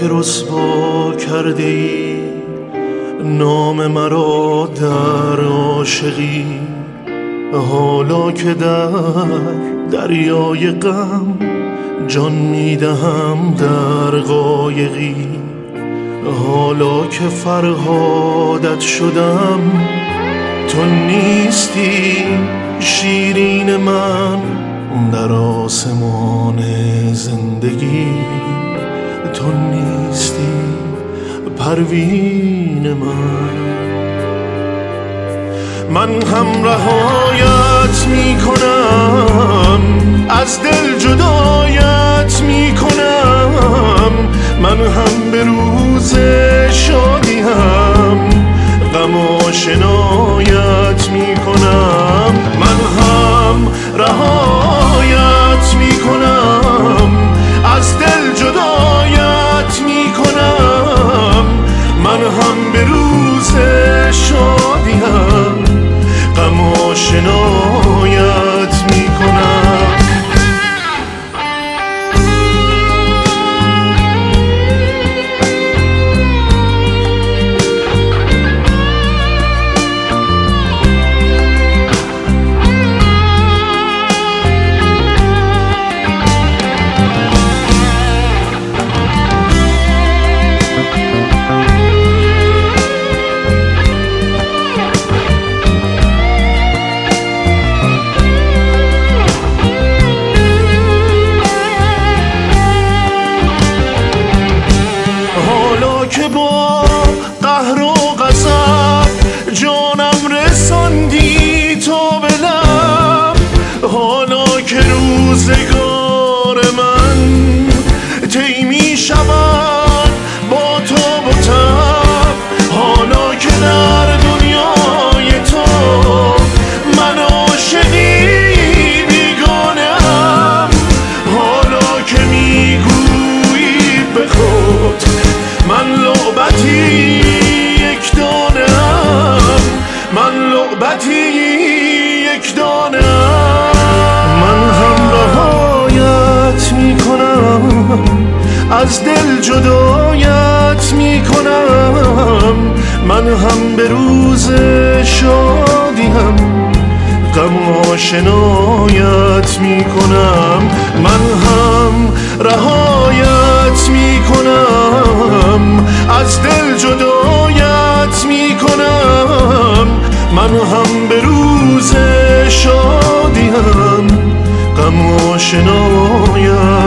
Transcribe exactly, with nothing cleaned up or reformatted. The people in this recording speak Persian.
که رسوا کرده ای نام مرا در عاشقی، حالا که در دریای غم جان میدهم در قایقی، حالا که فرهادت شدم تو نیستی شیرین من در آسمان زندگی، تو نیستی پروین من. من هم رهایت می کنم، از دل جدایت می کنم، من هم به روز شادیم غم آشنایت می کنم، من هم رهایت می کنم، از دل جدایت می کنم، من هم به روز شادیم غم آشنایت می کنم. که با قهر و غضب جانم رساندی تا به لب، حالا که روزگار من طی می شود با تاب و تب، حالا که در دنیای تو من عاشقی بیگانه‌ام، حالا که میگویی به خود من لعبتی یک دانم، من لعبتی یک دانم، من هم رهایت می کنم، از دل جدایت می کنم، من هم به روز شادیم غم آشنایت می کنم، من هم رهایت می کنم، از دل جدایت می کنم، من هم به روز شادیم غم آشنایت